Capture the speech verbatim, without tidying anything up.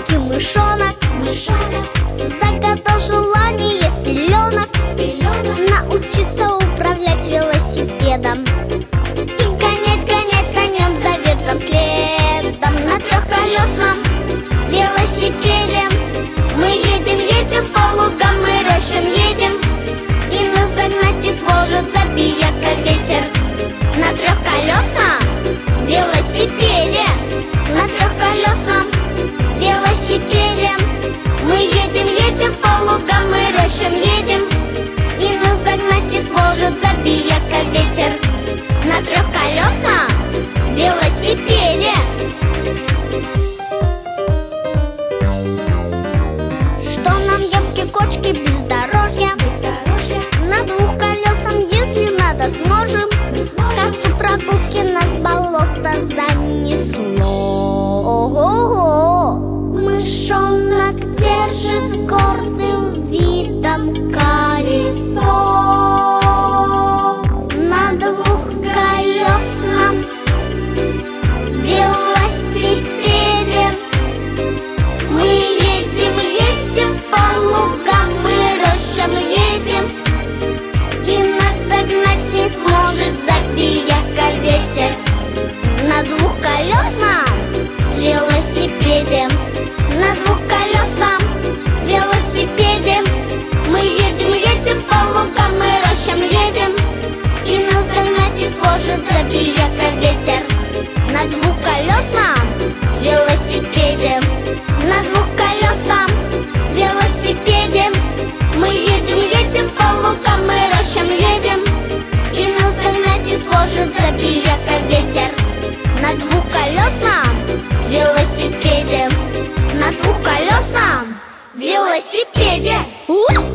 маленький мышонок, мышонок загадал желание с пеленок, с пеленок научиться управлять велосипедом и гонять, гонять конем за ветром следом. На трехколесном велосипеде мы едем, едем по лугам, мы рощам едем, и нас догнать не сможет забияка ветер. На трехколесном велосипеде, на трехколесном велосипеде мы едем, едем по лугам, мы рощам едем, и нас догнать не сможет забияка ветер. На трехколесном велосипеде. Что нам ямки, кочки, бездорожья? бездорожье На двухколесном, если надо, сможем. мы К сможем. концу прогулки нас болото занесло. Ого-го! Мышонок держит гордым видом колесо. На двухколесном велосипеде мы едем, едем по лугам, мы рощам едем, и нас догнать не сможет забияка ветер. На двухколесном велосипеде, на двухколесном велосипеде мы едем, едем по лугам, мы рощам едем, и нас догнать не сможет забияка ветер. На двухколесном велосипеде, на двухколесном велосипеде мы едем, едем по лугам, мы рощам едем, и нас догнать не сможет забияка ветер. На двухколесном велосипеде, на двухколесном велосипеде. У!